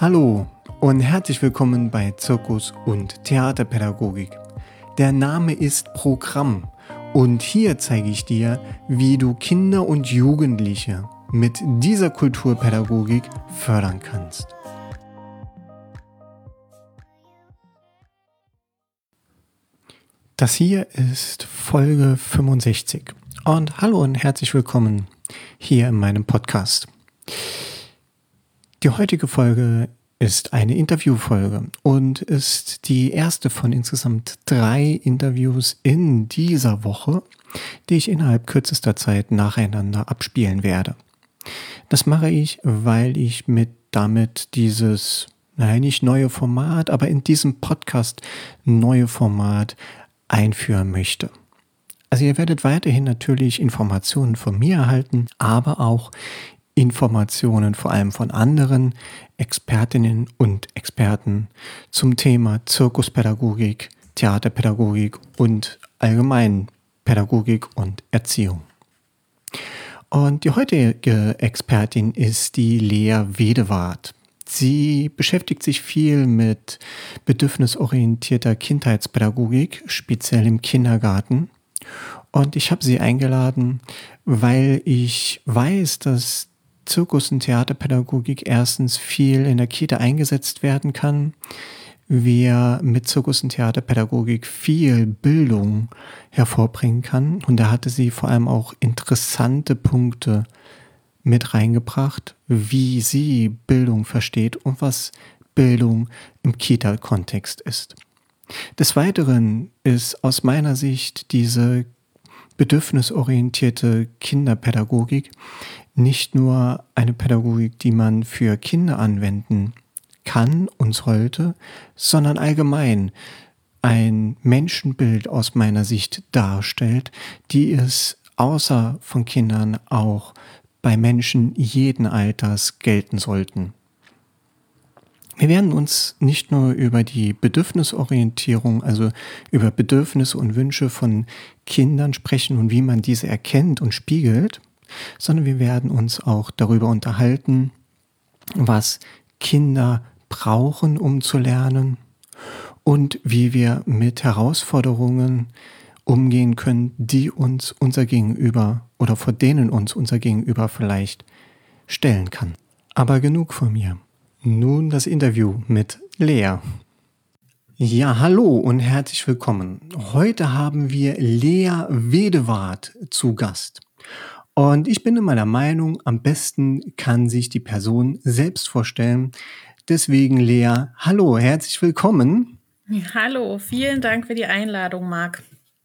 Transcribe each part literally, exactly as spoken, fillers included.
Hallo und herzlich willkommen bei Zirkus- und Theaterpädagogik. Der Name ist Programm und hier zeige ich dir, wie du Kinder und Jugendliche mit dieser Kulturpädagogik fördern kannst. Das hier ist Folge fünfundsechzig und hallo und herzlich willkommen hier in meinem Podcast. Die heutige Folge ist eine Interviewfolge und ist die erste von insgesamt drei Interviews in dieser Woche, die ich innerhalb kürzester Zeit nacheinander abspielen werde. Das mache ich, weil ich mit damit dieses, naja, nicht neue Format, aber in diesem Podcast neue Format einführen möchte. Also ihr werdet weiterhin natürlich Informationen von mir erhalten, aber auch Informationen vor allem von anderen Expertinnen und Experten zum Thema Zirkuspädagogik, Theaterpädagogik und allgemein Pädagogik und Erziehung. Und die heutige Expertin ist die Lea Wedewart. Sie beschäftigt sich viel mit bedürfnisorientierter Kindheitspädagogik, speziell im Kindergarten. Und ich habe sie eingeladen, weil ich weiß, dass Zirkus- und Theaterpädagogik erstens viel in der Kita eingesetzt werden kann. Wir mit Zirkus- und Theaterpädagogik viel Bildung hervorbringen kann. Und da hatte sie vor allem auch interessante Punkte mit reingebracht, wie sie Bildung versteht und was Bildung im Kita-Kontext ist. Des Weiteren ist aus meiner Sicht diese bedürfnisorientierte Kinderpädagogik nicht nur eine Pädagogik, die man für Kinder anwenden kann und sollte, sondern allgemein ein Menschenbild aus meiner Sicht darstellt, die es außer von Kindern auch bei Menschen jeden Alters gelten sollten. Wir werden uns nicht nur über die Bedürfnisorientierung, also über Bedürfnisse und Wünsche von Kindern sprechen und wie man diese erkennt und spiegelt, sondern wir werden uns auch darüber unterhalten, was Kinder brauchen, um zu lernen und wie wir mit Herausforderungen umgehen können, die uns unser Gegenüber oder vor denen uns unser Gegenüber vielleicht stellen kann. Aber genug von mir. Nun das Interview mit Lea. Ja, hallo und herzlich willkommen. Heute haben wir Lea Wedewart zu Gast. Und ich bin in meiner Meinung, am besten kann sich die Person selbst vorstellen. Deswegen Lea, hallo, herzlich willkommen. Hallo, vielen Dank für die Einladung, Marc.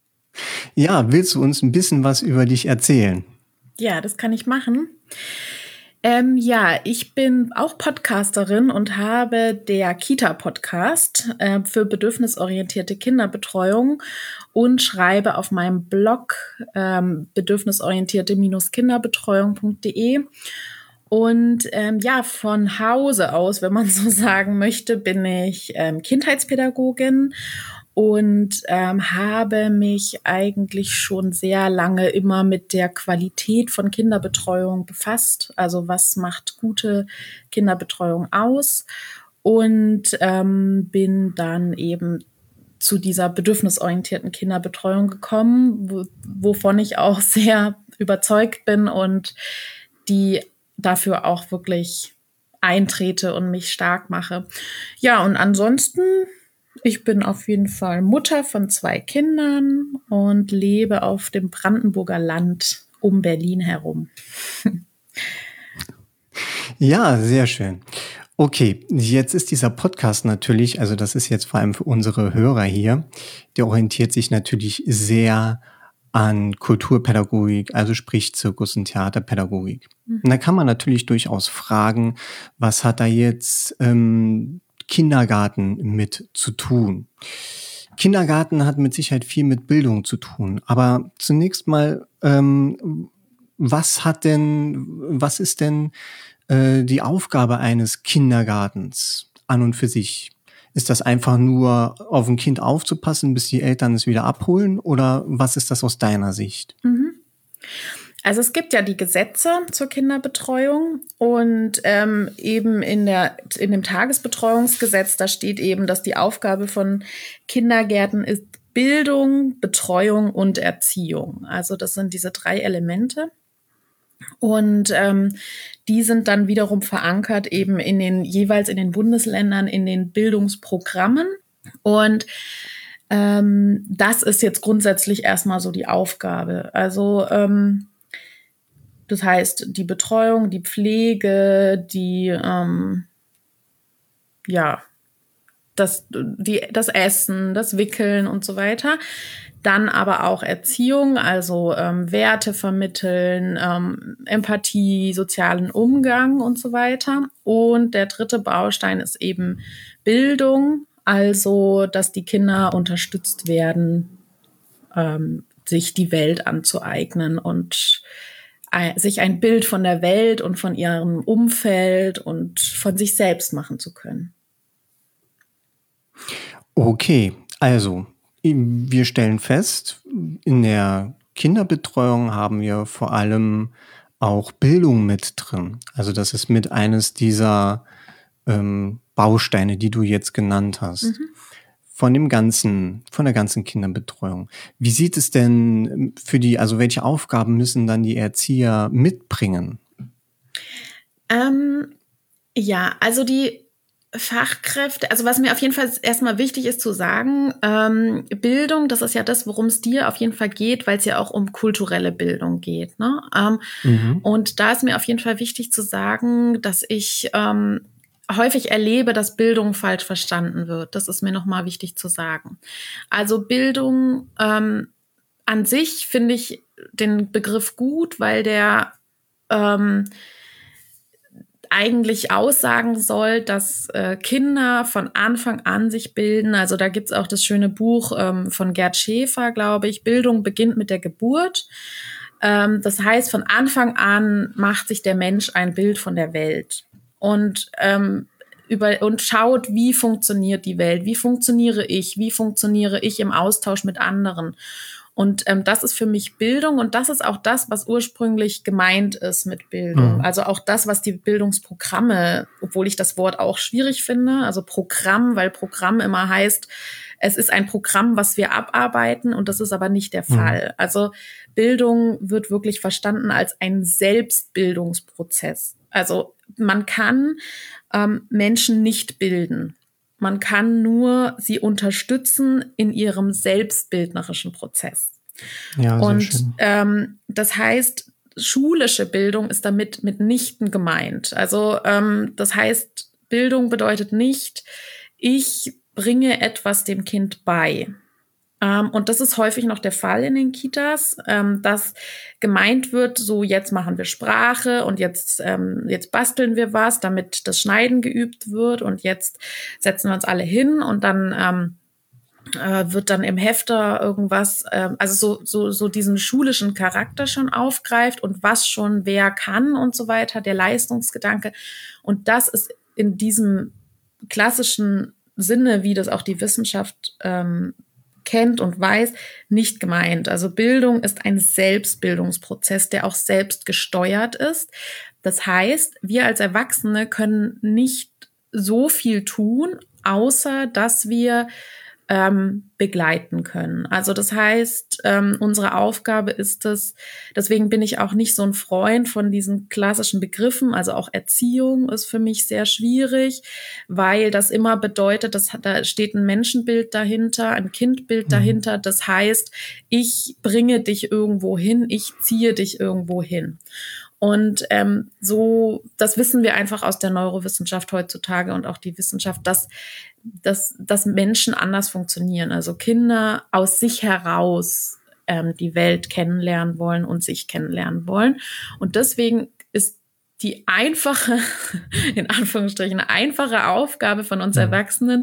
Ja, willst du uns ein bisschen was über dich erzählen? Ja, das kann ich machen. Ähm, ja, ich bin auch Podcasterin und habe der Kita-Podcast äh, für bedürfnisorientierte Kinderbetreuung und schreibe auf meinem Blog ähm, bedürfnisorientierte Kinderbetreuung punkt de. Und ähm, ja, von Hause aus, wenn man so sagen möchte, bin ich ähm, Kindheitspädagogin und ähm, habe mich eigentlich schon sehr lange immer mit der Qualität von Kinderbetreuung befasst. Also was macht gute Kinderbetreuung aus? Und ähm, bin dann eben zu dieser bedürfnisorientierten Kinderbetreuung gekommen, wo, wovon ich auch sehr überzeugt bin und die dafür auch wirklich eintrete und mich stark mache. Ja, und ansonsten, ich bin auf jeden Fall Mutter von zwei Kindern und lebe auf dem Brandenburger Land um Berlin herum. Ja, sehr schön. Okay, jetzt ist dieser Podcast natürlich, also das ist jetzt vor allem für unsere Hörer hier, der orientiert sich natürlich sehr an Kulturpädagogik, also sprich Zirkus- und Theaterpädagogik. Mhm. Und da kann man natürlich durchaus fragen, was hat da jetzt ähm, Kindergarten mit zu tun? Kindergarten hat mit Sicherheit viel mit Bildung zu tun, aber zunächst mal, ähm, was hat denn, was ist denn äh, die Aufgabe eines Kindergartens an und für sich? Ist das einfach nur auf ein Kind aufzupassen, bis die Eltern es wieder abholen? Oder was ist das aus deiner Sicht? Mhm. Also es gibt ja die Gesetze zur Kinderbetreuung und ähm, eben in der in dem Tagesbetreuungsgesetz, da steht eben, dass die Aufgabe von Kindergärten ist Bildung, Betreuung und Erziehung. Also das sind diese drei Elemente. Und ähm, die sind dann wiederum verankert eben in den jeweils in den Bundesländern in den Bildungsprogrammen. Und ähm, das ist jetzt grundsätzlich erstmal so die Aufgabe. Also ähm, das heißt, die Betreuung, die Pflege, die ähm, ja das die das Essen, das Wickeln und so weiter. Dann aber auch Erziehung, also ähm, Werte vermitteln, ähm, Empathie, sozialen Umgang und so weiter. Und der dritte Baustein ist eben Bildung, also dass die Kinder unterstützt werden, ähm, sich die Welt anzueignen und ein, sich ein Bild von der Welt und von ihrem Umfeld und von sich selbst machen zu können. Okay, also wir stellen fest, in der Kinderbetreuung haben wir vor allem auch Bildung mit drin. Also das ist mit eines dieser ähm, Bausteine, die du jetzt genannt hast. Mhm. Von dem ganzen, von der ganzen Kinderbetreuung. Wie sieht es denn für die, also welche Aufgaben müssen dann die Erzieher mitbringen? Ähm, ja, also die Fachkräfte, also was mir auf jeden Fall erstmal wichtig ist zu sagen, ähm, Bildung, das ist ja das, worum es dir auf jeden Fall geht, weil es ja auch um kulturelle Bildung geht. Ne? Ähm, mhm. Und da ist mir auf jeden Fall wichtig zu sagen, dass ich ähm, häufig erlebe, dass Bildung falsch verstanden wird. Das ist mir nochmal wichtig zu sagen. Also Bildung ähm, an sich finde ich den Begriff gut, weil der ähm, eigentlich aussagen soll, dass äh, Kinder von Anfang an sich bilden. Also da gibt's auch das schöne Buch ähm, von Gerd Schäfer, glaube ich, Bildung beginnt mit der Geburt. Ähm, das heißt, von Anfang an macht sich der Mensch ein Bild von der Welt und ähm, über und schaut, wie funktioniert die Welt, wie funktioniere ich, wie funktioniere ich im Austausch mit anderen. Und ähm, das ist für mich Bildung und das ist auch das, was ursprünglich gemeint ist mit Bildung. Mhm. Also auch das, was die Bildungsprogramme, obwohl ich das Wort auch schwierig finde, also Programm, weil Programm immer heißt, es ist ein Programm, was wir abarbeiten und das ist aber nicht der Fall. Mhm. Also Bildung wird wirklich verstanden als ein Selbstbildungsprozess. Also man kann ähm, Menschen nicht bilden. Man kann nur sie unterstützen in ihrem selbstbildnerischen Prozess. Ja, sehr und schön. Ähm, das heißt, schulische Bildung ist damit mitnichten gemeint. Also ähm, das heißt, Bildung bedeutet nicht, ich bringe etwas dem Kind bei. Ähm, und das ist häufig noch der Fall in den Kitas, ähm, dass gemeint wird, so jetzt machen wir Sprache und jetzt, ähm, jetzt basteln wir was, damit das Schneiden geübt wird und jetzt setzen wir uns alle hin und dann ähm, äh, wird dann im Hefter irgendwas, äh, also so, so, so diesen schulischen Charakter schon aufgreift und was schon wer kann und so weiter, der Leistungsgedanke. Und das ist in diesem klassischen Sinne, wie das auch die Wissenschaft ähm, kennt und weiß, nicht gemeint. Also Bildung ist ein Selbstbildungsprozess, der auch selbst gesteuert ist. Das heißt, wir als Erwachsene können nicht so viel tun, außer dass wir ähm, begleiten können. Also das heißt, ähm, unsere Aufgabe ist es, deswegen bin ich auch nicht so ein Freund von diesen klassischen Begriffen, also auch Erziehung ist für mich sehr schwierig, weil das immer bedeutet, dass da steht ein Menschenbild dahinter, ein Kindbild mhm. dahinter, das heißt, ich bringe dich irgendwo hin, ich ziehe dich irgendwo hin. Und ähm, so, das wissen wir einfach aus der Neurowissenschaft heutzutage und auch die Wissenschaft, dass, dass, dass Menschen anders funktionieren. Also Kinder aus sich heraus ähm, die Welt kennenlernen wollen und sich kennenlernen wollen. Und deswegen ist die einfache, in Anführungsstrichen, einfache Aufgabe von uns Erwachsenen,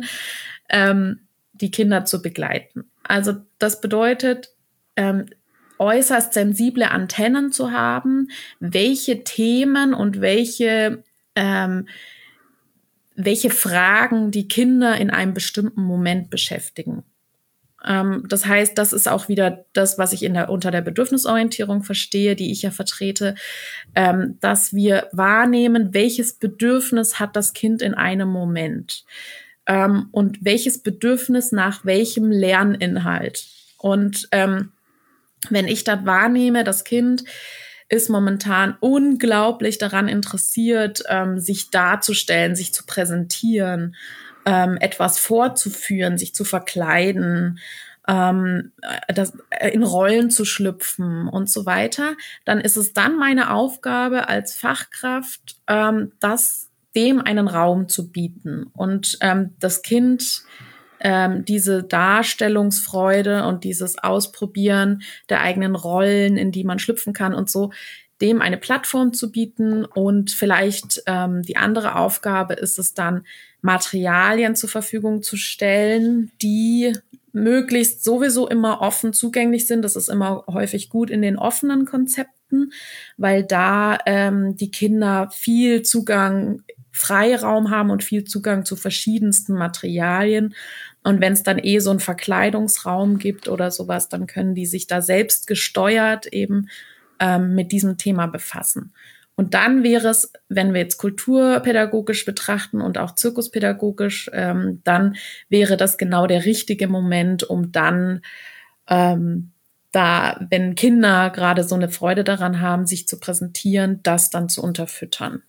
ähm, die Kinder zu begleiten. Also das bedeutet, ähm, äußerst sensible Antennen zu haben, welche Themen und welche, ähm, welche Fragen die Kinder in einem bestimmten Moment beschäftigen. Ähm, das heißt, das ist auch wieder das, was ich in der, unter der Bedürfnisorientierung verstehe, die ich ja vertrete, ähm, dass wir wahrnehmen, welches Bedürfnis hat das Kind in einem Moment ähm, und welches Bedürfnis nach welchem Lerninhalt. Und ähm, wenn ich das wahrnehme, das Kind ist momentan unglaublich daran interessiert, ähm, sich darzustellen, sich zu präsentieren, ähm, etwas vorzuführen, sich zu verkleiden, ähm, das, äh, in Rollen zu schlüpfen und so weiter, dann ist es dann meine Aufgabe als Fachkraft, ähm, das dem einen Raum zu bieten und ähm, das Kind ähm, diese Darstellungsfreude und dieses Ausprobieren der eigenen Rollen, in die man schlüpfen kann und so, dem eine Plattform zu bieten. Und vielleicht ähm, die andere Aufgabe ist es dann, Materialien zur Verfügung zu stellen, die möglichst sowieso immer offen zugänglich sind. Das ist immer häufig gut in den offenen Konzepten, weil da ähm, die Kinder viel Zugang, Freiraum haben und viel Zugang zu verschiedensten Materialien. Und wenn es dann eh so einen Verkleidungsraum gibt oder sowas, dann können die sich da selbst gesteuert eben ähm, mit diesem Thema befassen. Und dann wäre es, wenn wir jetzt kulturpädagogisch betrachten und auch zirkuspädagogisch, ähm, dann wäre das genau der richtige Moment, um dann ähm, da, wenn Kinder gerade so eine Freude daran haben, sich zu präsentieren, das dann zu unterfüttern.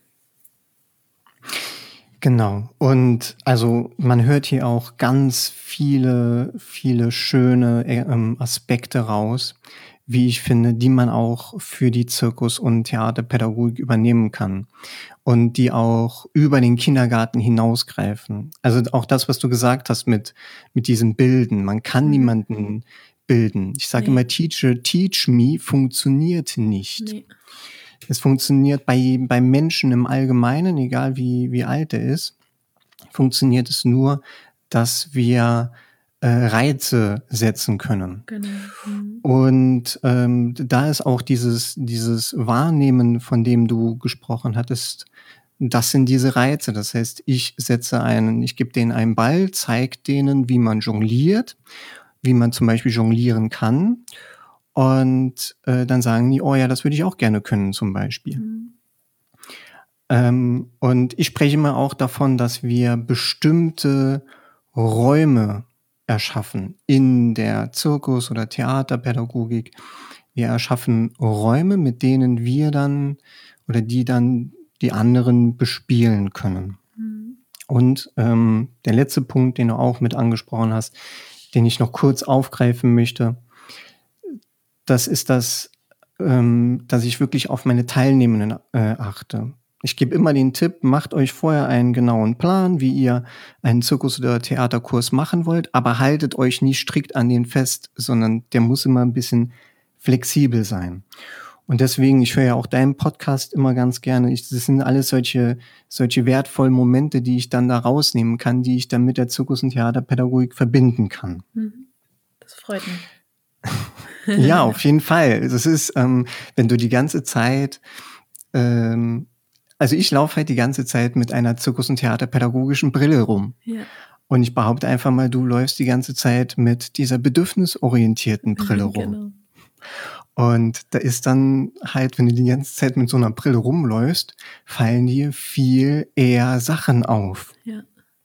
Genau. Und also man hört hier auch ganz viele, viele schöne ähm, Aspekte raus, wie ich finde, die man auch für die Zirkus- und Theaterpädagogik übernehmen kann und die auch über den Kindergarten hinausgreifen. Also auch das, was du gesagt hast mit, mit diesem Bilden. Man kann mhm. niemanden bilden. Ich sage nee. immer, Teacher, teach me funktioniert nicht. Nee. Es funktioniert bei, bei Menschen im Allgemeinen, egal wie, wie alt er ist, funktioniert es nur, dass wir äh, Reize setzen können. Genau. Mhm. Und ähm, da ist auch dieses, dieses Wahrnehmen, von dem du gesprochen hattest, das sind diese Reize. Das heißt, ich setze einen, ich gebe denen einen Ball, zeige denen, wie man jongliert, wie man zum Beispiel jonglieren kann. Und äh, dann sagen die, oh ja, das würde ich auch gerne können zum Beispiel. Mhm. Ähm, und ich spreche immer auch davon, dass wir bestimmte Räume erschaffen in der Zirkus- oder Theaterpädagogik. Wir erschaffen Räume, mit denen wir dann oder die dann die anderen bespielen können. Mhm. Und ähm, der letzte Punkt, den du auch mit angesprochen hast, den ich noch kurz aufgreifen möchte, das ist das, ähm, dass ich wirklich auf meine Teilnehmenden äh, achte. Ich gebe immer den Tipp, macht euch vorher einen genauen Plan, wie ihr einen Zirkus- oder Theaterkurs machen wollt, aber haltet euch nicht strikt an den fest, sondern der muss immer ein bisschen flexibel sein. Und deswegen, ich höre ja auch deinen Podcast immer ganz gerne. Ich, das sind alles solche, solche wertvollen Momente, die ich dann da rausnehmen kann, die ich dann mit der Zirkus- und Theaterpädagogik verbinden kann. Das freut mich. Ja, auf jeden Fall. Das ist, ähm, wenn du die ganze Zeit, ähm, also ich laufe halt die ganze Zeit mit einer Zirkus- und Theaterpädagogischen Brille rum. Ja. Und ich behaupte einfach mal, du läufst die ganze Zeit mit dieser bedürfnisorientierten Brille rum. Genau. Und da ist dann halt, wenn du die ganze Zeit mit so einer Brille rumläufst, fallen dir viel eher Sachen auf. Ja.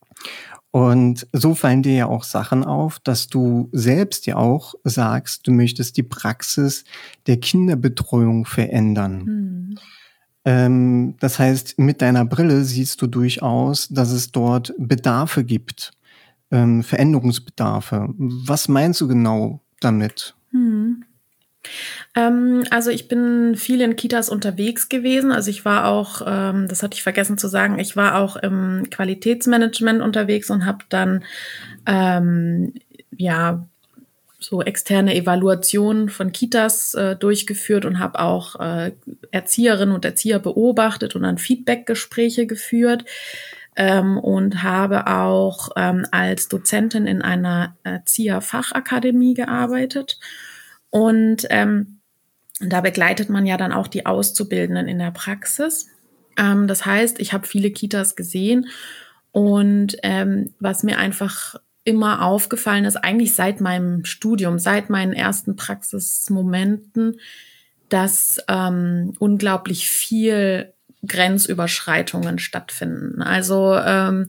Und so fallen dir ja auch Sachen auf, dass du selbst ja auch sagst, du möchtest die Praxis der Kinderbetreuung verändern. Mhm. Ähm, das heißt, mit deiner Brille siehst du durchaus, dass es dort Bedarfe gibt, ähm, Veränderungsbedarfe. Was meinst du genau damit? Mhm. Ähm, also ich bin viel in Kitas unterwegs gewesen. Also ich war auch, ähm, das hatte ich vergessen zu sagen, ich war auch im Qualitätsmanagement unterwegs und habe dann ähm, ja so externe Evaluationen von Kitas äh, durchgeführt und habe auch äh, Erzieherinnen und Erzieher beobachtet und dann Feedbackgespräche geführt. Ähm, und habe auch ähm, als Dozentin in einer Erzieherfachakademie gearbeitet. Und ähm, da begleitet man ja dann auch die Auszubildenden in der Praxis. Ähm, das heißt, ich habe viele Kitas gesehen und ähm, was mir einfach immer aufgefallen ist, eigentlich seit meinem Studium, seit meinen ersten Praxismomenten, dass ähm, unglaublich viel Grenzüberschreitungen stattfinden. Also ähm,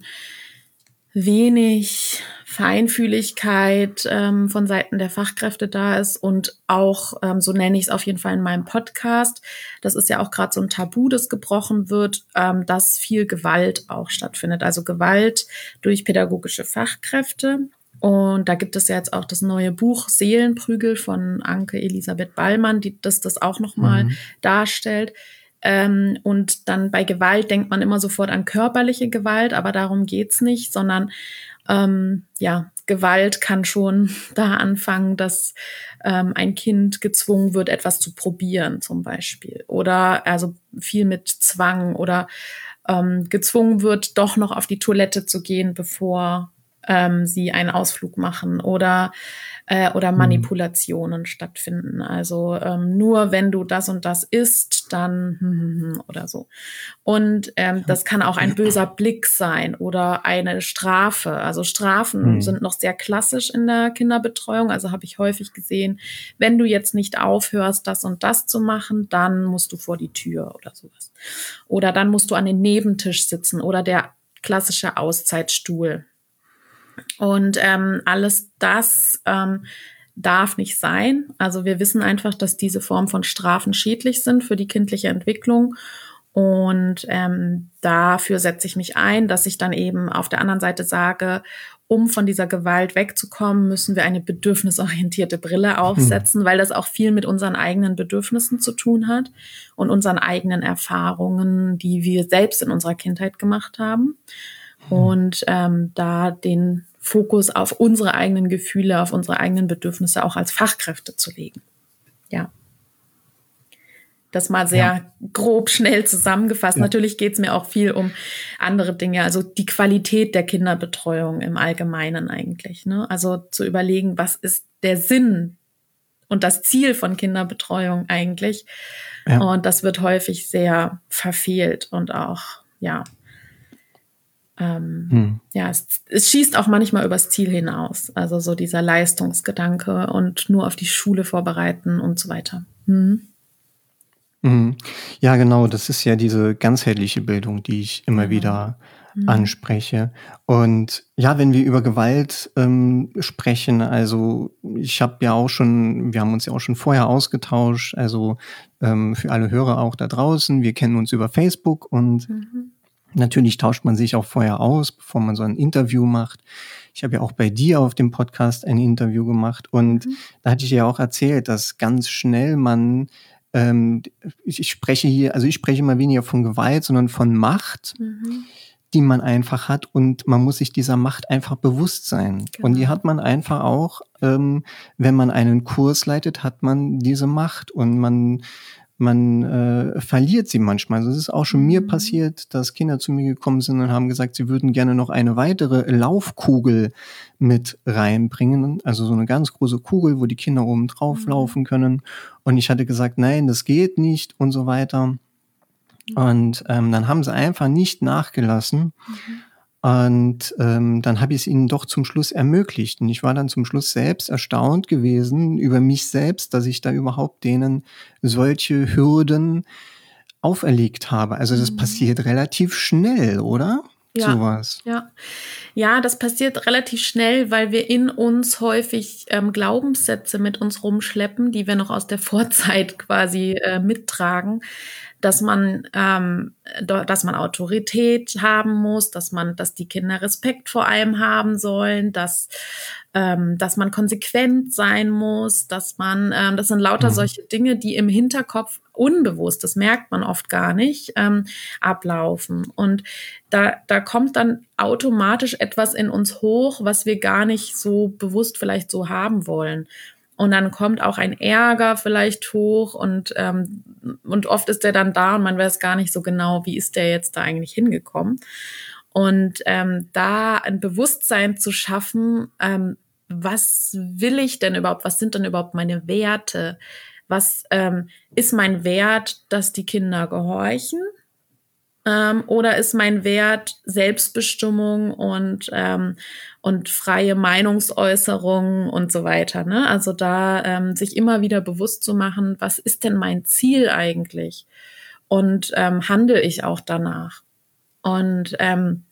wenig Feinfühligkeit ähm, von Seiten der Fachkräfte da ist und auch, ähm, so nenne ich es auf jeden Fall in meinem Podcast, das ist ja auch gerade so ein Tabu, das gebrochen wird, ähm, dass viel Gewalt auch stattfindet. Also Gewalt durch pädagogische Fachkräfte. Und da gibt es ja jetzt auch das neue Buch Seelenprügel von Anke Elisabeth Ballmann, die das, das auch nochmal Mhm. darstellt. Ähm, und dann bei Gewalt denkt man immer sofort an körperliche Gewalt, aber darum geht's nicht, sondern ähm, ja, Gewalt kann schon da anfangen, dass ähm, ein Kind gezwungen wird, etwas zu probieren zum Beispiel. Oder also viel mit Zwang oder ähm, gezwungen wird, doch noch auf die Toilette zu gehen, bevor ähm, sie einen Ausflug machen. Oder äh, oder Manipulationen stattfinden. Also ähm, nur wenn du das und das isst, dann hm, hm, hm, oder so. Und ähm, das kann auch ein böser Blick sein oder eine Strafe. Also Strafen Mhm. sind noch sehr klassisch in der Kinderbetreuung. Also habe ich häufig gesehen, wenn du jetzt nicht aufhörst, das und das zu machen, dann musst du vor die Tür oder sowas. Oder dann musst du an den Nebentisch sitzen oder der klassische Auszeitstuhl. Und ähm, alles das ähm, darf nicht sein. Also wir wissen einfach, dass diese Form von Strafen schädlich sind für die kindliche Entwicklung. Und ähm, dafür setze ich mich ein, dass ich dann eben auf der anderen Seite sage, um von dieser Gewalt wegzukommen, müssen wir eine bedürfnisorientierte Brille aufsetzen, mhm. weil das auch viel mit unseren eigenen Bedürfnissen zu tun hat und unseren eigenen Erfahrungen, die wir selbst in unserer Kindheit gemacht haben. Und ähm, da den Fokus auf unsere eigenen Gefühle, auf unsere eigenen Bedürfnisse auch als Fachkräfte zu legen. Ja. Das mal sehr ja. grob, schnell zusammengefasst. Ja. Natürlich geht es mir auch viel um andere Dinge, also die Qualität der Kinderbetreuung im Allgemeinen eigentlich. Ne? Also zu überlegen, was ist der Sinn und das Ziel von Kinderbetreuung eigentlich. Ja. Und das wird häufig sehr verfehlt und auch, ja, Ähm, hm. Ja, es, es schießt auch manchmal übers Ziel hinaus. Also so dieser Leistungsgedanke und nur auf die Schule vorbereiten und so weiter. Hm. Mhm. Ja, genau, das ist ja diese ganzheitliche Bildung, die ich immer genau. wieder mhm. anspreche. Und ja, wenn wir über Gewalt ähm, sprechen, also ich habe ja auch schon, wir haben uns ja auch schon vorher ausgetauscht, also ähm, für alle Hörer auch da draußen, wir kennen uns über Facebook und mhm. natürlich tauscht man sich auch vorher aus, bevor man so ein Interview macht. Ich habe ja auch bei dir auf dem Podcast ein Interview gemacht und mhm. da hatte ich ja auch erzählt, dass ganz schnell man ähm, ich, ich spreche hier, also ich spreche mal weniger von Gewalt, sondern von Macht, mhm. die man einfach hat und man muss sich dieser Macht einfach bewusst sein. Genau. Und die hat man einfach auch, ähm, wenn man einen Kurs leitet, hat man diese Macht und man man äh, verliert sie manchmal. Also es ist auch schon mhm. mir passiert, dass Kinder zu mir gekommen sind und haben gesagt, sie würden gerne noch eine weitere Laufkugel mit reinbringen. Also so eine ganz große Kugel, wo die Kinder oben drauf mhm. laufen können. Und ich hatte gesagt, nein, das geht nicht und so weiter. Mhm. Und ähm, dann haben sie einfach nicht nachgelassen. Mhm. Und ähm, dann habe ich es ihnen doch zum Schluss ermöglicht. Und ich war dann zum Schluss selbst erstaunt gewesen über mich selbst, dass ich da überhaupt denen solche Hürden auferlegt habe. Also das mhm. passiert relativ schnell, oder? Ja, sowas. Ja. ja, das passiert relativ schnell, weil wir in uns häufig ähm, Glaubenssätze mit uns rumschleppen, die wir noch aus der Vorzeit quasi äh, mittragen, dass man, ähm, dass man Autorität haben muss, dass man, dass die Kinder Respekt vor einem haben sollen, dass, ähm, dass man konsequent sein muss, dass man, ähm, das sind lauter mhm. solche Dinge, die im Hinterkopf unbewusst, das merkt man oft gar nicht, ähm, ablaufen. Und da, da kommt dann automatisch etwas in uns hoch, was wir gar nicht so bewusst vielleicht so haben wollen. Und dann kommt auch ein Ärger vielleicht hoch und, ähm, und oft ist der dann da und man weiß gar nicht so genau, wie ist der jetzt da eigentlich hingekommen. Und ähm, da ein Bewusstsein zu schaffen, ähm, was will ich denn überhaupt, was sind denn überhaupt meine Werte? Was ähm, ist mein Wert, dass die Kinder gehorchen? Ähm, oder ist mein Wert Selbstbestimmung und, ähm, und freie Meinungsäußerung und so weiter, ne? Also da ähm, sich immer wieder bewusst zu machen, was ist denn mein Ziel eigentlich? Und ähm, handle ich auch danach? Und ähm,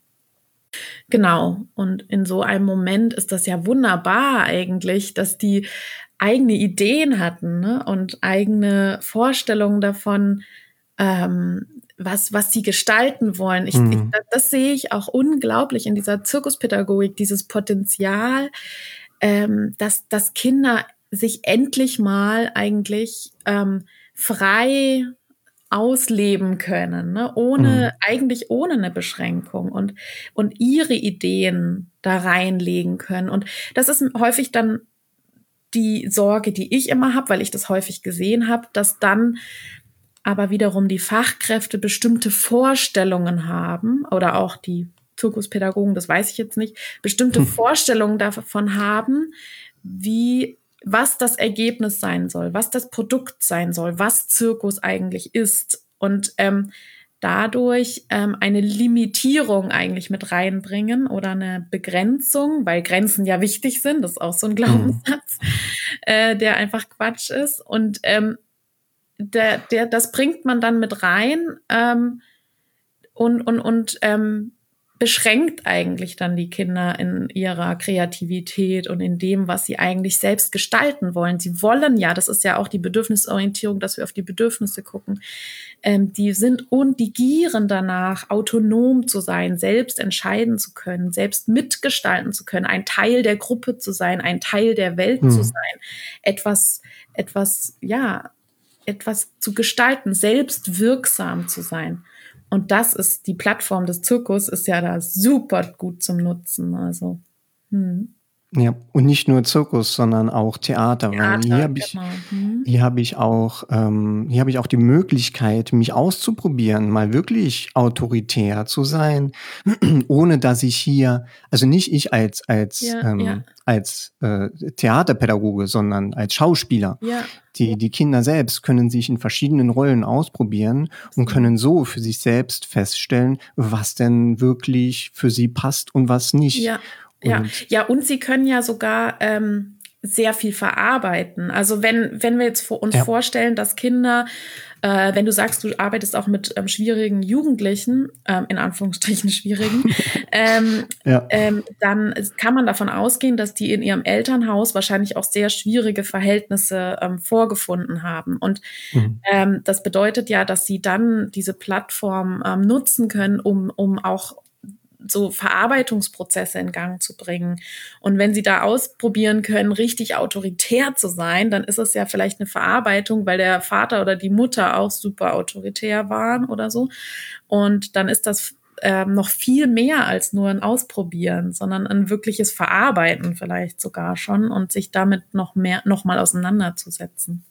genau, und in so einem Moment ist das ja wunderbar eigentlich, dass die eigene Ideen hatten, ne? Und eigene Vorstellungen davon, ähm, was, was sie gestalten wollen. Ich, ich, Mhm. das, das sehe ich auch unglaublich in dieser Zirkuspädagogik, dieses Potenzial, ähm, dass, dass Kinder sich endlich mal eigentlich ähm, frei ausleben können, ne? Ohne, Mhm. eigentlich ohne eine Beschränkung und, und ihre Ideen da reinlegen können. Und das ist häufig dann die Sorge, die ich immer habe, weil ich das häufig gesehen habe, dass dann aber wiederum die Fachkräfte bestimmte Vorstellungen haben oder auch die Zirkuspädagogen, das weiß ich jetzt nicht, bestimmte Vorstellungen davon haben, wie, was das Ergebnis sein soll, was das Produkt sein soll, was Zirkus eigentlich ist und ähm, dadurch ähm, eine Limitierung eigentlich mit reinbringen oder eine Begrenzung, weil Grenzen ja wichtig sind, das ist auch so ein Mhm. Glaubenssatz, äh, der einfach Quatsch ist und ähm, der, der, das bringt man dann mit rein ähm, und, und, und ähm, beschränkt eigentlich dann die Kinder in ihrer Kreativität und in dem, was sie eigentlich selbst gestalten wollen. Sie wollen ja, das ist ja auch die Bedürfnisorientierung, dass wir auf die Bedürfnisse gucken. Ähm, die sind und die gieren danach, autonom zu sein, selbst entscheiden zu können, selbst mitgestalten zu können, ein Teil der Gruppe zu sein, ein Teil der Welt zu Mhm. sein, etwas, etwas, ja, etwas zu gestalten, selbst wirksam zu sein. Und das ist die Plattform des Zirkus, ist ja da super gut zum Nutzen. Also hm. Ja, und nicht nur Zirkus, sondern auch Theater, weil hier Theater, habe ich genau. Hm. hier habe ich auch ähm, hier habe ich auch die Möglichkeit, mich auszuprobieren, mal wirklich autoritär zu sein, ohne dass ich hier, also nicht ich als als Ja, ja, ähm, als äh, Theaterpädagoge, sondern als Schauspieler. ja, Die die Kinder selbst können sich in verschiedenen Rollen ausprobieren und absolut. können so für sich selbst feststellen, was denn wirklich für sie passt und was nicht. Ja, ja, Und ja, und sie können ja sogar ähm, sehr viel verarbeiten. Also wenn, wenn wir jetzt vor, uns ja, vorstellen, dass Kinder, äh, wenn du sagst, du arbeitest auch mit ähm, schwierigen Jugendlichen, ähm, in Anführungsstrichen schwierigen, ähm, ja, ähm, dann kann man davon ausgehen, dass die in ihrem Elternhaus wahrscheinlich auch sehr schwierige Verhältnisse ähm, vorgefunden haben. Und mhm, ähm, das bedeutet ja, dass sie dann diese Plattform ähm, nutzen können, um, um auch so Verarbeitungsprozesse in Gang zu bringen. Und wenn sie da ausprobieren können, richtig autoritär zu sein, dann ist es ja vielleicht eine Verarbeitung, weil der Vater oder die Mutter auch super autoritär waren oder so. Und dann ist das ähm, noch viel mehr als nur ein Ausprobieren, sondern ein wirkliches Verarbeiten vielleicht sogar schon und sich damit noch mehr, noch mal auseinanderzusetzen.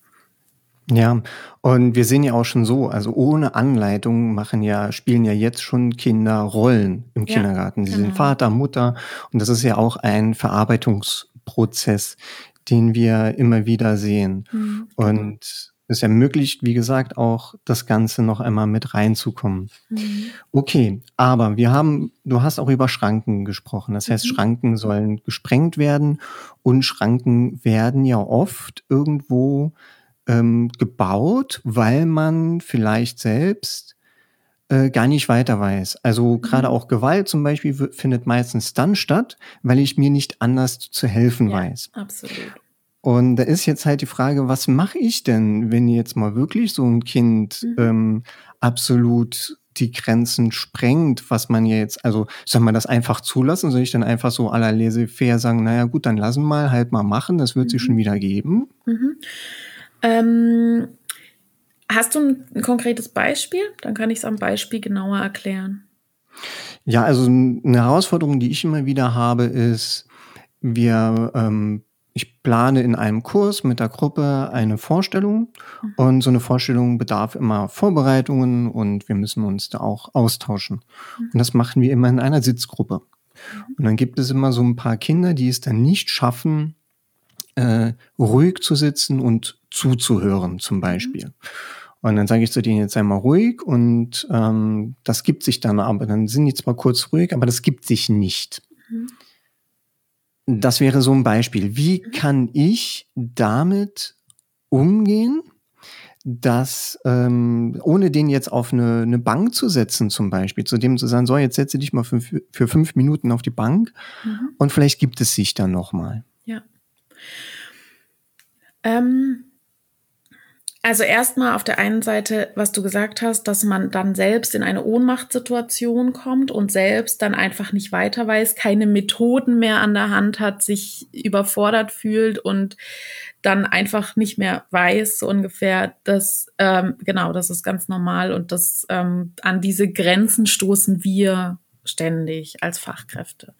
ja. Und wir sehen ja auch schon so, also ohne Anleitung machen ja spielen ja jetzt schon Kinder Rollen im Ja, Kindergarten. Sie sind genau. Vater, Mutter und das ist ja auch ein Verarbeitungsprozess, den wir immer wieder sehen. Mhm, genau. Und es ermöglicht, wie gesagt, auch das Ganze noch einmal mit reinzukommen. Mhm. Okay, aber wir haben du hast auch über Schranken gesprochen. Das heißt, Mhm. Schranken sollen gesprengt werden und Schranken werden ja oft irgendwo, ähm, gebaut, weil man vielleicht selbst, äh, gar nicht weiter weiß. Also, grade Mhm. auch Gewalt zum Beispiel w findet meistens dann statt, weil ich mir nicht anders zu helfen Ja, weiß. absolut. Und da ist jetzt halt die Frage, was mache ich denn, wenn jetzt mal wirklich so 'n Kind, Mhm. ähm, absolut die Grenzen sprengt, was man ja jetzt also, soll man das einfach zulassen? Soll ich dann einfach so à la laissez-faire sagen: „Na ja gut, dann lassen mal, halt mal machen, das wird sich schon Mhm. wieder geben?“ Mhm. Ähm, hast du ein 'n konkretes Beispiel? Dann kann ich's am Beispiel genauer erklären. Ja, also 'n 'ne Herausforderung, die ich immer wieder habe, ist, wir ähm, ich plane in einem Kurs mit der Gruppe eine Vorstellung Mhm. und so 'ne Vorstellung bedarf immer Vorbereitungen und wir müssen uns da auch austauschen. Und Mhm. das machen wir immer in einer Sitzgruppe. Mhm. Und dann gibt es immer so 'n paar Kinder, die es dann nicht schaffen, äh, ruhig zu sitzen und zuzuhören zum Mhm. Beispiel. Und dann sage ich zu denen, jetzt sei mal ruhig und ähm, das gibt sich dann, aber dann sind die zwar kurz ruhig, aber das gibt sich nicht. Mhm. Das wäre so ein Beispiel. Wie mhm. kann ich damit umgehen, dass ähm, ohne den jetzt auf eine, eine Bank zu setzen zum Beispiel, zu dem zu sagen, so, jetzt setze dich mal für, für fünf Minuten auf die Bank mhm. und vielleicht gibt es sich dann nochmal. Ja. Ähm, also erstmal auf der einen Seite, was du gesagt hast, dass man dann selbst in eine Ohnmachtssituation kommt und selbst dann einfach nicht weiter weiß, keine Methoden mehr an der Hand hat, sich überfordert fühlt und dann einfach nicht mehr weiß, so ungefähr, dass, ähm, genau, das ist ganz normal und das ähm, an diese Grenzen stoßen wir ständig als Fachkräfte.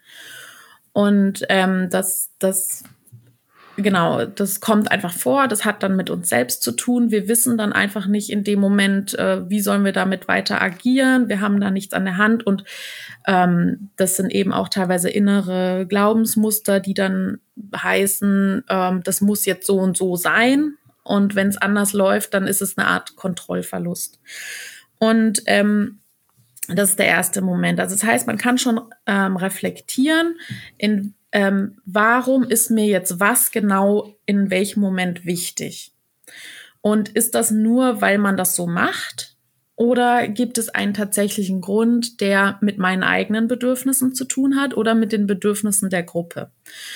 Und ähm, das, das Genau, das kommt einfach vor, das hat dann mit uns selbst zu tun. Wir wissen dann einfach nicht in dem Moment, äh, wie sollen wir damit weiter agieren. Wir haben da nichts an der Hand und ähm, das sind eben auch teilweise innere Glaubensmuster, die dann heißen, ähm, das muss jetzt so und so sein. Und wenn es anders läuft, dann ist es eine Art Kontrollverlust. Und ähm, das ist der erste Moment. Also das heißt, man kann schon ähm, reflektieren, in Ähm, warum ist mir jetzt was genau in welchem Moment wichtig? Und ist das nur, weil man das so macht? Oder gibt es einen tatsächlichen Grund, der mit meinen eigenen Bedürfnissen zu tun hat oder mit den Bedürfnissen der Gruppe?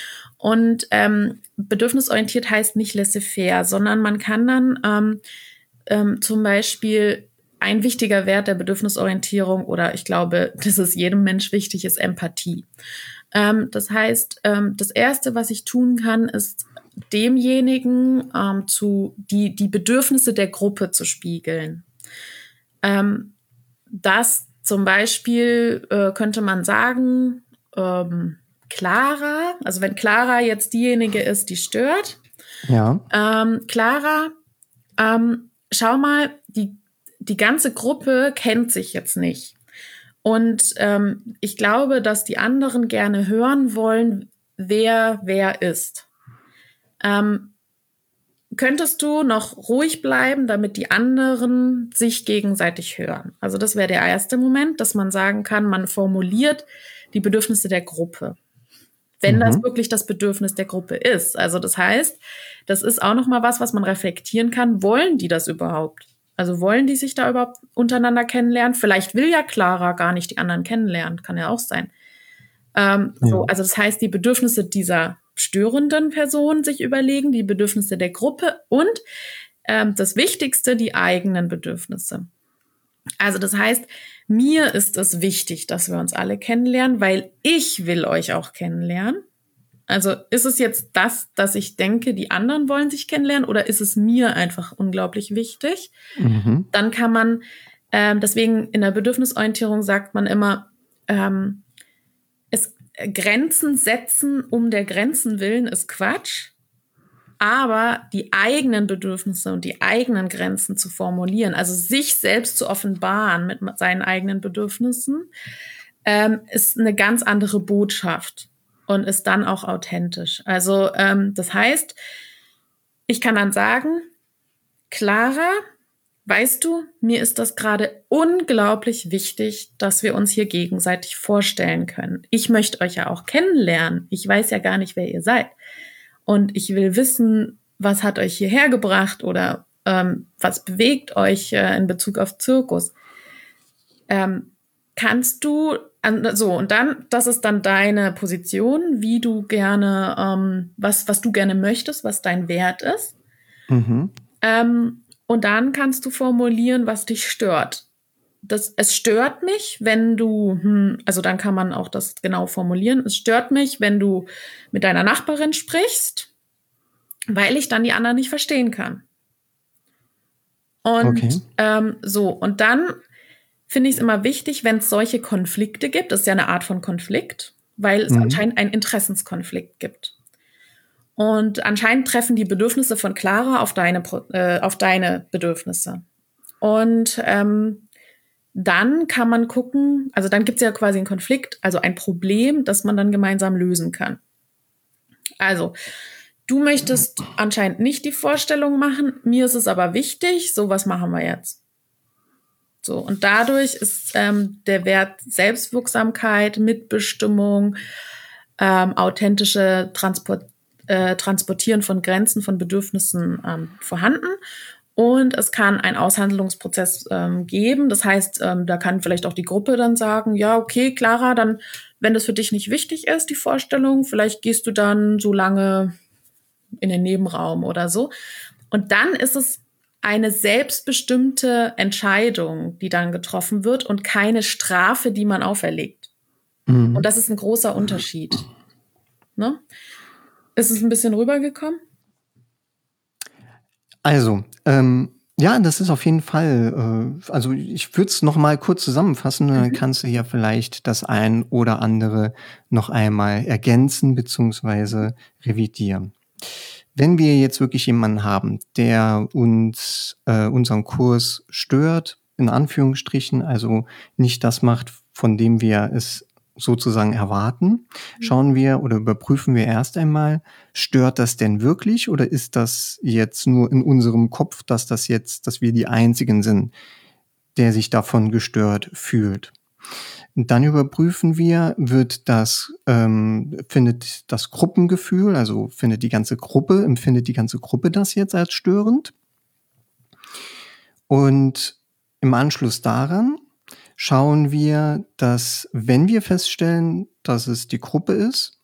Und ähm, bedürfnisorientiert heißt nicht laissez-faire, sondern man kann dann ähm, ähm, zum Beispiel ein wichtiger Wert der Bedürfnisorientierung oder ich glaube, das ist jedem Mensch wichtig, ist Empathie. Ähm, das heißt, ähm, das Erste, was ich tun kann, ist demjenigen ähm, zu die die Bedürfnisse der Gruppe zu spiegeln. Ähm, das zum Beispiel äh, könnte man sagen, ähm, Clara, also wenn Clara jetzt diejenige ist, die stört, ja. ähm, Clara, ähm, schau mal, die die ganze Gruppe kennt sich jetzt nicht. Und ähm, ich glaube, dass die anderen gerne hören wollen, wer wer ist. Ähm, könntest du noch ruhig bleiben, damit die anderen sich gegenseitig hören? Also das wäre der erste Moment, dass man sagen kann, man formuliert die Bedürfnisse der Gruppe. Wenn mhm. das wirklich das Bedürfnis der Gruppe ist. Also das heißt, das ist auch noch mal was, was man reflektieren kann. Wollen die das überhaupt? Also wollen die sich da überhaupt untereinander kennenlernen? Vielleicht will ja Clara gar nicht die anderen kennenlernen, kann ja auch sein. Ähm, ja. So, also das heißt, die Bedürfnisse dieser störenden Person sich überlegen, die Bedürfnisse der Gruppe und ähm, das Wichtigste, die eigenen Bedürfnisse. Also das heißt, mir ist es wichtig, dass wir uns alle kennenlernen, weil ich will euch auch kennenlernen. Also ist es jetzt das, dass ich denke, die anderen wollen sich kennenlernen oder ist es mir einfach unglaublich wichtig? Mhm. Dann kann man, ähm, deswegen in der Bedürfnisorientierung sagt man immer, ähm, es, Grenzen setzen um der Grenzen willen ist Quatsch, aber die eigenen Bedürfnisse und die eigenen Grenzen zu formulieren, also sich selbst zu offenbaren mit seinen eigenen Bedürfnissen, ähm, ist eine ganz andere Botschaft. Und ist dann auch authentisch. Also ähm, das heißt, ich kann dann sagen, Clara, weißt du, mir ist das gerade unglaublich wichtig, dass wir uns hier gegenseitig vorstellen können. Ich möchte euch ja auch kennenlernen. Ich weiß ja gar nicht, wer ihr seid. Und ich will wissen, was hat euch hierher gebracht oder ähm, was bewegt euch äh, in Bezug auf Zirkus. Ähm, kannst du So, und dann, das ist dann deine Position, wie du gerne, ähm, was, was du gerne möchtest, was dein Wert ist. Mhm. Ähm, und dann kannst du formulieren, was dich stört. Das, es stört mich, wenn du, hm, also dann kann man auch das genau formulieren, es stört mich, wenn du mit deiner Nachbarin sprichst, weil ich dann die anderen nicht verstehen kann. Und okay. ähm, so, und dann finde ich es immer wichtig, wenn es solche Konflikte gibt, das ist ja eine Art von Konflikt, weil es mhm. anscheinend einen Interessenskonflikt gibt. Und anscheinend treffen die Bedürfnisse von Clara auf deine, äh, auf deine Bedürfnisse. Und ähm, dann kann man gucken, also dann gibt es ja quasi einen Konflikt, also ein Problem, das man dann gemeinsam lösen kann. Also du möchtest anscheinend nicht die Vorstellung machen, mir ist es aber wichtig, so was machen wir jetzt. So, und dadurch ist ähm, der Wert Selbstwirksamkeit, Mitbestimmung, ähm, authentische Transport, äh, Transportieren von Grenzen, von Bedürfnissen ähm, vorhanden. Und es kann einen Aushandlungsprozess ähm, geben. Das heißt, ähm, da kann vielleicht auch die Gruppe dann sagen, ja, okay, Clara, dann, wenn das für dich nicht wichtig ist, die Vorstellung, vielleicht gehst du dann so lange in den Nebenraum oder so. Und dann ist es eine selbstbestimmte Entscheidung, die dann getroffen wird und keine Strafe, die man auferlegt. Mhm. Und das ist ein großer Unterschied. Ne? Ist es ein bisschen rübergekommen? Also, ähm, ja, das ist auf jeden Fall, äh, also ich würde es noch mal kurz zusammenfassen, und dann kannst du ja vielleicht das ein oder andere noch einmal ergänzen beziehungsweise revidieren. Wenn wir jetzt wirklich jemanden haben, der uns äh, unseren Kurs stört, in Anführungsstrichen, also nicht das macht, von dem wir es sozusagen erwarten, schauen wir oder überprüfen wir erst einmal, stört das denn wirklich oder ist das jetzt nur in unserem Kopf, dass das jetzt, dass wir die Einzigen sind, der sich davon gestört fühlt. Und dann überprüfen wir, wird das, ähm, findet das Gruppengefühl, also findet die ganze Gruppe, empfindet die ganze Gruppe das jetzt als störend? Und im Anschluss daran schauen wir, dass, wenn wir feststellen, dass es die Gruppe ist,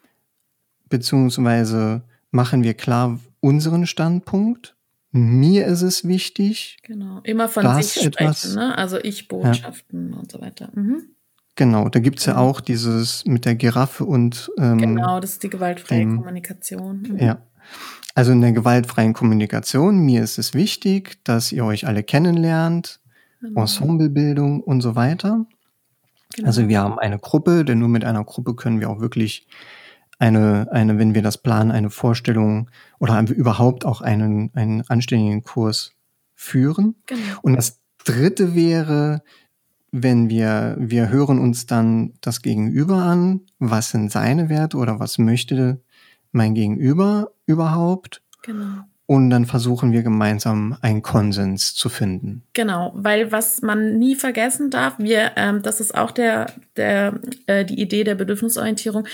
beziehungsweise machen wir klar unseren Standpunkt. Mir ist es wichtig. Genau, immer von sich sprechen, etwas, ne? Also Ich-Botschaften ja. und so weiter. Mhm. Genau, da gibt's ja. ja auch dieses mit der Giraffe und ähm, genau, das ist die gewaltfreie dem, Kommunikation. Mhm. Ja, also in der gewaltfreien Kommunikation, mir ist es wichtig, dass ihr euch alle kennenlernt, genau. Ensemblebildung und so weiter. Genau. Also wir haben eine Gruppe, denn nur mit einer Gruppe können wir auch wirklich eine, eine, wenn wir das planen, eine Vorstellung oder haben wir überhaupt auch einen, einen anständigen Kurs führen. Genau. Und das dritte wäre, wenn wir, wir hören uns dann das Gegenüber an, was sind seine Werte oder was möchte mein Gegenüber überhaupt? Genau. Und dann versuchen wir gemeinsam einen Konsens zu finden. Genau, weil was man nie vergessen darf, wir, ähm, das ist auch der, der, äh, die Idee der Bedürfnisorientierung,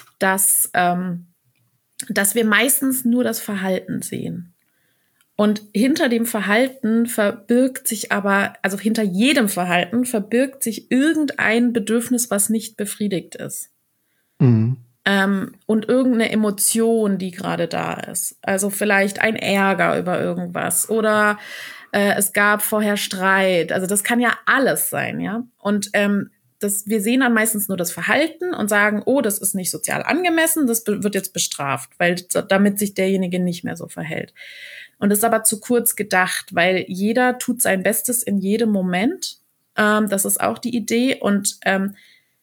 dass, ähm, dass wir meistens nur das Verhalten sehen. Und hinter dem Verhalten verbirgt sich aber, also hinter jedem Verhalten verbirgt sich irgendein Bedürfnis, was nicht befriedigt ist. Mhm. Ähm, und irgendeine Emotion, die gerade da ist. Also vielleicht ein Ärger über irgendwas oder äh, es gab vorher Streit. Also das kann ja alles sein, ja. Und ähm, das, wir sehen dann meistens nur das Verhalten und sagen, oh, das ist nicht sozial angemessen, das be- wird jetzt bestraft, weil damit sich derjenige nicht mehr so verhält. Und das ist aber zu kurz gedacht, weil jeder tut sein Bestes in jedem Moment. Ähm, das ist auch die Idee. Und ähm,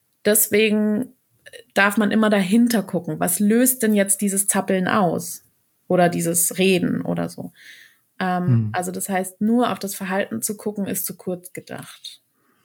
deswegen darf man immer dahinter gucken. Was löst denn jetzt dieses Zappeln aus? Oder dieses Reden oder so. Ähm, hm. Also das heißt, nur auf das Verhalten zu gucken, ist zu kurz gedacht.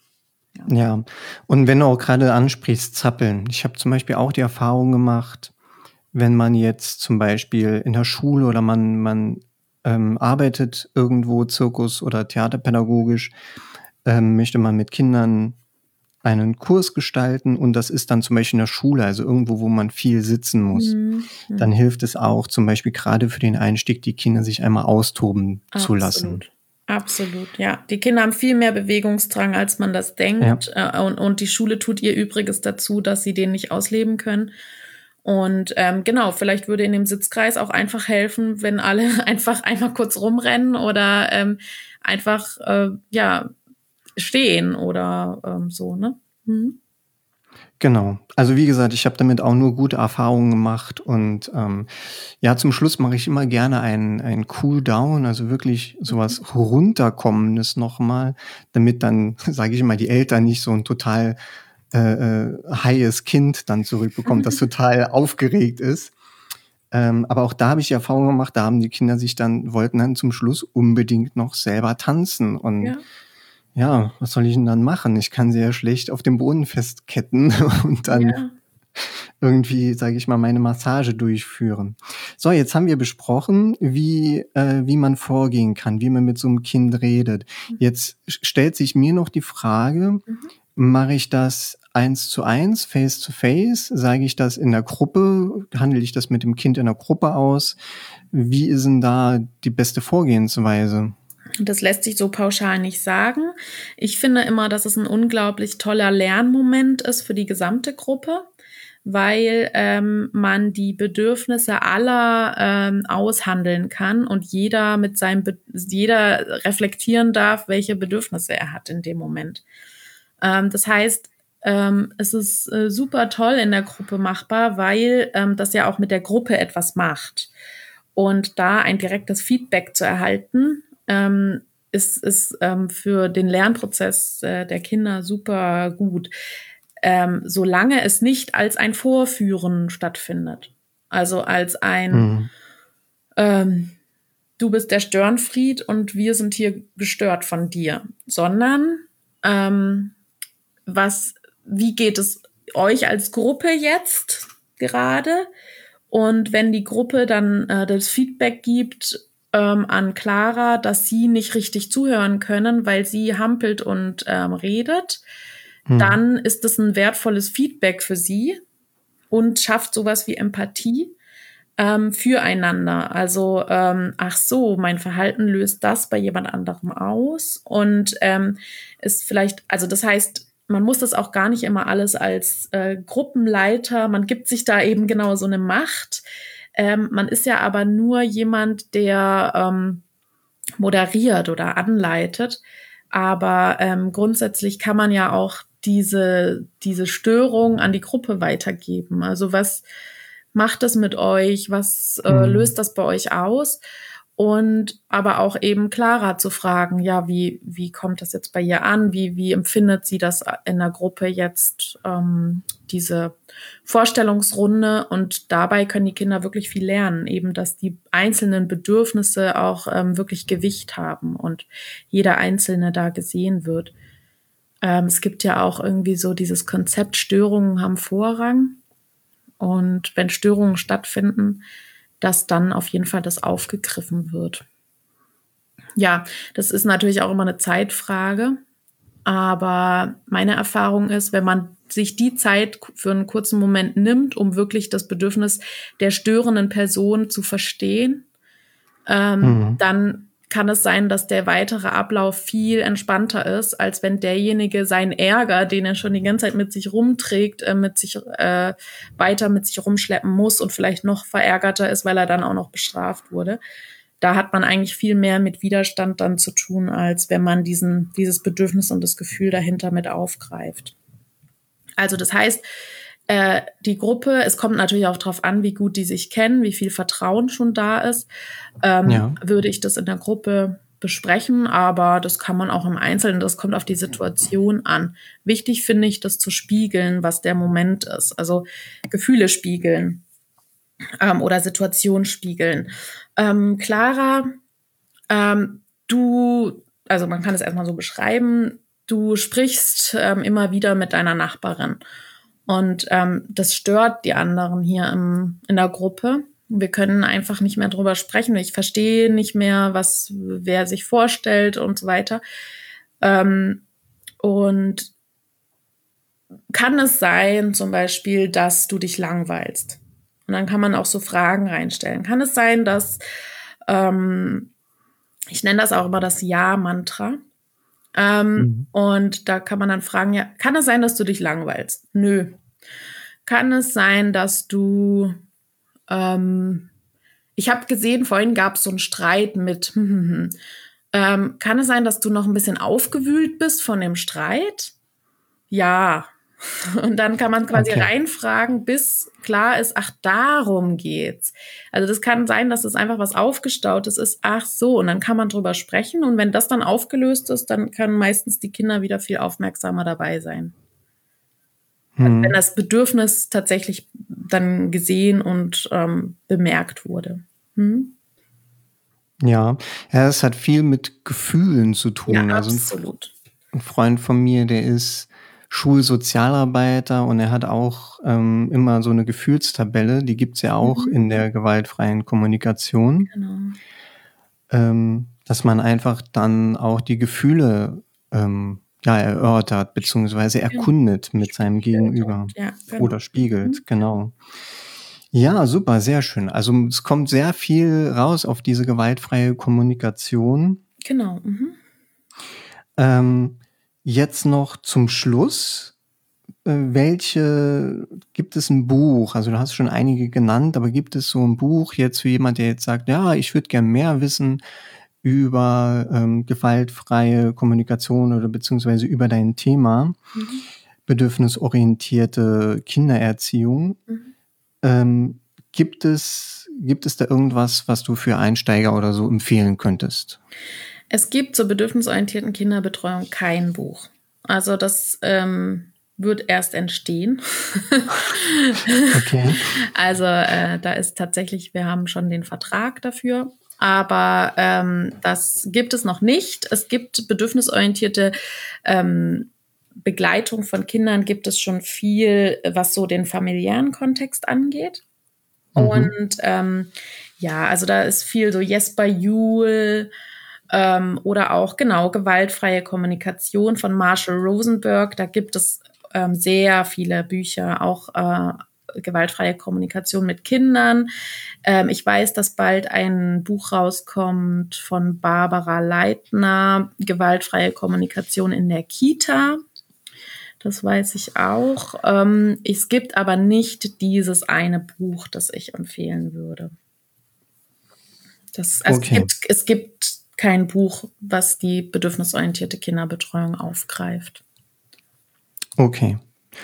Ja, ja. Und wenn du auch gerade ansprichst, Zappeln. Ich habe zum Beispiel auch die Erfahrung gemacht, wenn man jetzt zum Beispiel in der Schule oder man, man ähm, arbeitet irgendwo Zirkus- oder theaterpädagogisch, ähm, möchte man mit Kindern einen Kurs gestalten und das ist dann zum Beispiel in der Schule, also irgendwo, wo man viel sitzen muss. Mhm. Dann hilft es auch zum Beispiel gerade für den Einstieg, die Kinder sich einmal austoben Absolut. zu lassen. Absolut, ja. Die Kinder haben viel mehr Bewegungsdrang, als man das denkt. Ja. Und, und die Schule tut ihr Übriges dazu, dass sie den nicht ausleben können. Und ähm, genau, vielleicht würde in dem Sitzkreis auch einfach helfen, wenn alle einfach einmal kurz rumrennen oder ähm, einfach äh, ja stehen oder ähm, so, ne? Mhm. Genau. Also wie gesagt, ich habe damit auch nur gute Erfahrungen gemacht und ähm, ja, zum Schluss mache ich immer gerne einen, einen Cool-Down, also wirklich sowas mhm. Runterkommendes nochmal, damit dann, sage ich mal, die Eltern nicht so ein total äh, highes Kind dann zurückbekommt, das total aufgeregt ist. Ähm, aber auch da habe ich die Erfahrung gemacht, da haben die Kinder sich dann, wollten dann zum Schluss unbedingt noch selber tanzen und ja. Ja, was soll ich denn dann machen? Ich kann sie ja schlecht auf dem Boden festketten und dann ja. irgendwie, sage ich mal, meine Massage durchführen. So, jetzt haben wir besprochen, wie, äh, wie man vorgehen kann, wie man mit so einem Kind redet. Jetzt stellt sich mir noch die Frage, Mhm. mache ich das eins zu eins, face to face? Sage ich das in der Gruppe? Handle ich das mit dem Kind in der Gruppe aus? Wie ist denn da die beste Vorgehensweise? Das lässt sich so pauschal nicht sagen. Ich finde immer, dass es ein unglaublich toller Lernmoment ist für die gesamte Gruppe, weil ähm, man die Bedürfnisse aller ähm, aushandeln kann und jeder mit seinem Be- jeder reflektieren darf, welche Bedürfnisse er hat in dem Moment. Ähm, das heißt, ähm, es ist äh, super toll in der Gruppe machbar, weil ähm, das ja auch mit der Gruppe etwas macht. Und da ein direktes Feedback zu erhalten, ähm, ist, ist ähm, für den Lernprozess äh, der Kinder super gut, ähm, solange es nicht als ein Vorführen stattfindet. Also als ein, Mhm. ähm, du bist der Störenfried und wir sind hier gestört von dir, sondern ähm, was, wie geht es euch als Gruppe jetzt gerade? Und wenn die Gruppe dann äh, das Feedback gibt ähm, an Clara, dass sie nicht richtig zuhören können, weil sie hampelt und ähm, redet, Mhm. dann ist das ein wertvolles Feedback für sie und schafft sowas wie Empathie ähm, füreinander. Also, ähm, ach so, mein Verhalten löst das bei jemand anderem aus und ähm, ist vielleicht, also das heißt, man muss das auch gar nicht immer alles als äh, Gruppenleiter, man gibt sich da eben genau so eine Macht. Ähm, man ist ja aber nur jemand, der ähm, moderiert oder anleitet. Aber ähm, grundsätzlich kann man ja auch diese, diese Störung an die Gruppe weitergeben. Also was macht das mit euch? Was äh, Mhm. löst das bei euch aus? Und aber auch eben Clara zu fragen, ja, wie, wie kommt das jetzt bei ihr an? Wie, wie empfindet sie das in der Gruppe jetzt, ähm, diese Vorstellungsrunde? Und dabei können die Kinder wirklich viel lernen, eben, dass die einzelnen Bedürfnisse auch ähm, wirklich Gewicht haben und jeder Einzelne da gesehen wird. Ähm, es gibt ja auch irgendwie so dieses Konzept, Störungen haben Vorrang. Und wenn Störungen stattfinden, dass dann auf jeden Fall das aufgegriffen wird. Ja, das ist natürlich auch immer eine Zeitfrage. Aber meine Erfahrung ist, wenn man sich die Zeit für einen kurzen Moment nimmt, um wirklich das Bedürfnis der störenden Person zu verstehen, ähm, Mhm. dann kann es sein, dass der weitere Ablauf viel entspannter ist, als wenn derjenige seinen Ärger, den er schon die ganze Zeit mit sich rumträgt, äh, mit sich äh, weiter mit sich rumschleppen muss und vielleicht noch verärgerter ist, weil er dann auch noch bestraft wurde. Da hat man eigentlich viel mehr mit Widerstand dann zu tun, als wenn man diesen, dieses Bedürfnis und das Gefühl dahinter mit aufgreift. Also das heißt, äh, die Gruppe, es kommt natürlich auch darauf an, wie gut die sich kennen, wie viel Vertrauen schon da ist, ähm, Ja. würde ich das in der Gruppe besprechen, aber das kann man auch im Einzelnen, das kommt auf die Situation an. Wichtig finde ich, das zu spiegeln, was der Moment ist, also Gefühle spiegeln ähm, oder Situation spiegeln. Ähm, Clara, ähm, du, also man kann es erstmal so beschreiben, du sprichst ähm, immer wieder mit deiner Nachbarin. Und ähm, das stört die anderen hier im, in der Gruppe. Wir können einfach nicht mehr drüber sprechen. Ich verstehe nicht mehr, was wer sich vorstellt und so weiter. Ähm, und kann es sein, zum Beispiel, dass du dich langweilst? Und dann kann man auch so Fragen reinstellen. Kann es sein, dass ähm, ich nenne das auch immer das Ja-Mantra. Ähm, Mhm. und da kann man dann fragen, ja, kann es sein, dass du dich langweilst? Nö. Kann es sein, dass du, ähm, ich habe gesehen, vorhin gab es so einen Streit mit, ähm, kann es sein, dass du noch ein bisschen aufgewühlt bist von dem Streit? Ja. Und dann kann man quasi Okay. reinfragen, bis klar ist, ach, darum geht's. Also das kann sein, dass es einfach was Aufgestautes ist, ach so, und dann kann man drüber sprechen. Und wenn das dann aufgelöst ist, dann können meistens die Kinder wieder viel aufmerksamer dabei sein. Also wenn Mhm. das Bedürfnis tatsächlich dann gesehen und ähm, bemerkt wurde. Hm? Ja. Ja, es hat viel mit Gefühlen zu Ja, tun. Also ein, F- absolut. ein Freund von mir, der ist Schulsozialarbeiter und er hat auch ähm, immer so eine Gefühlstabelle, die gibt's ja auch Mhm. in der gewaltfreien Kommunikation, Genau. ähm, dass man einfach dann auch die Gefühle ähm, ja, erörtert beziehungsweise Genau. erkundet mit seinem Spiegelt Gegenüber und ja, genau. oder spiegelt, Mhm. genau. Ja, super, sehr schön. Also es kommt sehr viel raus auf diese gewaltfreie Kommunikation. Genau. Mhm. Ähm, jetzt noch zum Schluss. Äh, welche gibt es ein Buch? Also du hast schon einige genannt, aber gibt es so ein Buch jetzt für jemand, der jetzt sagt, ja, ich würde gern mehr wissen über ähm, gewaltfreie Kommunikation oder beziehungsweise über dein Thema, Mhm. bedürfnisorientierte Kindererziehung. Mhm. Ähm, gibt es, gibt es da irgendwas, was du für Einsteiger oder so empfehlen könntest? Es gibt zur bedürfnisorientierten Kinderbetreuung kein Buch. Also das ähm, wird erst entstehen. Okay. Also äh, da ist tatsächlich, wir haben schon den Vertrag dafür, aber ähm, das gibt es noch nicht. Es gibt bedürfnisorientierte ähm, Begleitung von Kindern, gibt es schon viel, was so den familiären Kontext angeht. Mhm. Und ähm, ja, also da ist viel so Jesper Juhl ähm, oder auch genau gewaltfreie Kommunikation von Marshall Rosenberg. Da gibt es ähm, sehr viele Bücher, auch äh, gewaltfreie Kommunikation mit Kindern. Ähm, ich weiß, dass bald ein Buch rauskommt von Barbara Leitner, gewaltfreie Kommunikation in der Kita. Das weiß ich auch. Ähm, es gibt aber nicht dieses eine Buch, das ich empfehlen würde. Das, also es Okay. gibt, es gibt kein Buch, was die bedürfnisorientierte Kinderbetreuung aufgreift. Okay.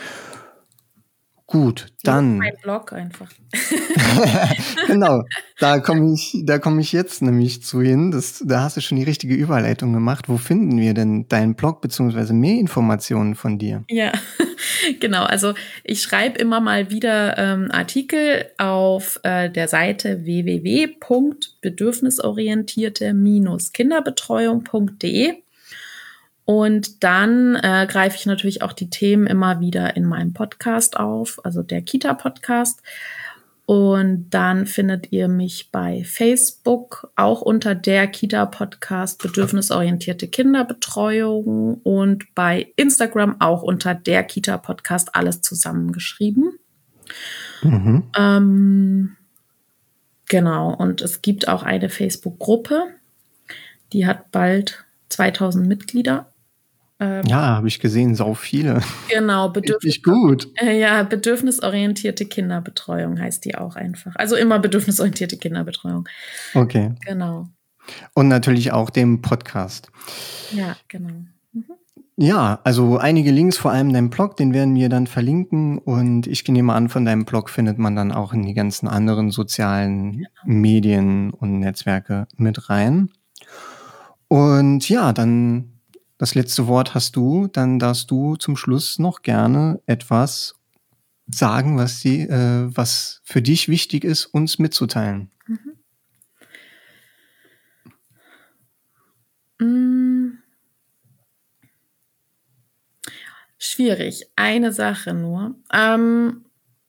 Gut, Nur dann. mein Blog einfach. Genau, da komme ich, da komme ich jetzt nämlich zu hin. Das, da hast du schon die richtige Überleitung gemacht. Wo finden wir denn deinen Blog beziehungsweise mehr Informationen von dir? Ja, genau. Also ich schreibe immer mal wieder ähm, Artikel auf äh, der Seite w w w punkt bedürfnisorientierte Kinderbetreuung punkt de. Und dann äh, greife ich natürlich auch die Themen immer wieder in meinem Podcast auf, also der Kita-Podcast. Und dann findet ihr mich bei Facebook auch unter der Kita-Podcast Bedürfnisorientierte Kinderbetreuung und bei Instagram auch unter der Kita-Podcast, alles zusammengeschrieben. Mhm. Ähm, genau, und es gibt auch eine Facebook-Gruppe, die hat bald zweitausend Mitglieder. Ähm, Ja, habe ich gesehen, sau viele. Genau, Bedürfnis, Richtig gut. äh, ja, bedürfnisorientierte Kinderbetreuung heißt die auch einfach. Also immer bedürfnisorientierte Kinderbetreuung. Okay. Genau. Und natürlich auch dem Podcast. Ja, genau. Mhm. Ja, also einige Links, vor allem deinem Blog, den werden wir dann verlinken. Und ich nehme an, von deinem Blog findet man dann auch in die ganzen anderen sozialen Medien und Netzwerke mit rein. Und ja, dann das letzte Wort hast du. Dann darfst du zum Schluss noch gerne etwas sagen, was, die, äh, was für dich wichtig ist, uns mitzuteilen. Mhm. Mm. Schwierig. Eine Sache nur. Ähm,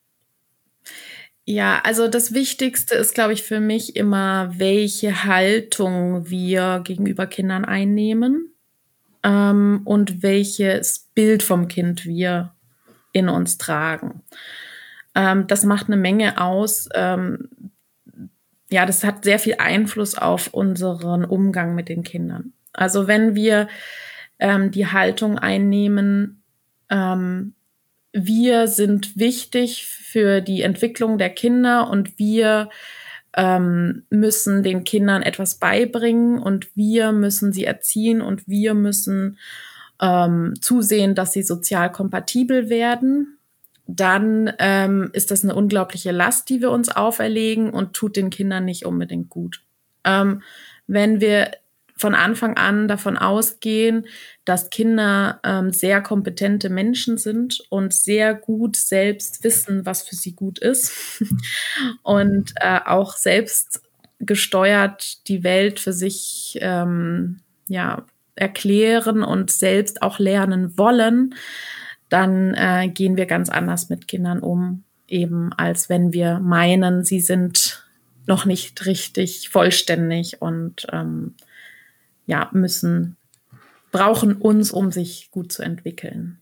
ja, also das Wichtigste ist, glaube ich, für mich immer, welche Haltung wir gegenüber Kindern einnehmen ähm, und welches Bild vom Kind wir in uns tragen. Ähm, das macht eine Menge aus. Ähm, ja, das hat sehr viel Einfluss auf unseren Umgang mit den Kindern. Also wenn wir ähm, die Haltung einnehmen, ähm, wir sind wichtig für die Entwicklung der Kinder und wir ähm, müssen den Kindern etwas beibringen und wir müssen sie erziehen und wir müssen ähm, zusehen, dass sie sozial kompatibel werden, dann ähm, ist das eine unglaubliche Last, die wir uns auferlegen und tut den Kindern nicht unbedingt gut. Ähm, wenn wir von Anfang an davon ausgehen, dass Kinder ähm, sehr kompetente Menschen sind und sehr gut selbst wissen, was für sie gut ist und äh, auch selbst gesteuert die Welt für sich ähm, ja, erklären und selbst auch lernen wollen, dann äh, gehen wir ganz anders mit Kindern um, eben als wenn wir meinen, sie sind noch nicht richtig vollständig und ähm, ja, müssen, brauchen uns, um sich gut zu entwickeln.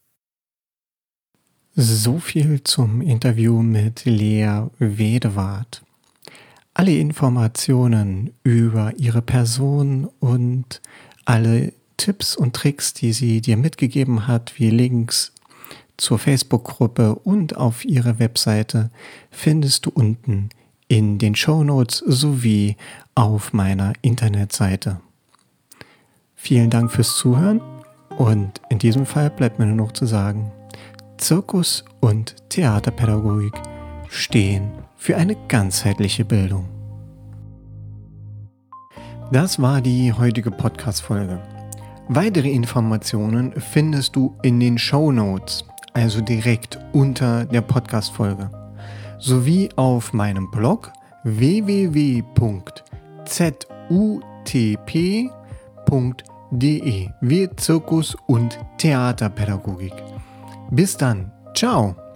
So viel zum Interview mit Lea Wedewart. Alle Informationen über ihre Person und alle Tipps und Tricks, die sie dir mitgegeben hat, wie Links zur Facebook-Gruppe und auf ihrer Webseite, findest du unten in den Shownotes sowie auf meiner Internetseite. Vielen Dank fürs Zuhören und in diesem Fall bleibt mir nur noch zu sagen, Zirkus und Theaterpädagogik stehen für eine ganzheitliche Bildung. Das war die heutige Podcast-Folge. Weitere Informationen findest du in den Shownotes, also direkt unter der Podcast-Folge, sowie auf meinem Blog w w w punkt z u t p punkt d e wie Zirkus und Theaterpädagogik. Bis dann, ciao!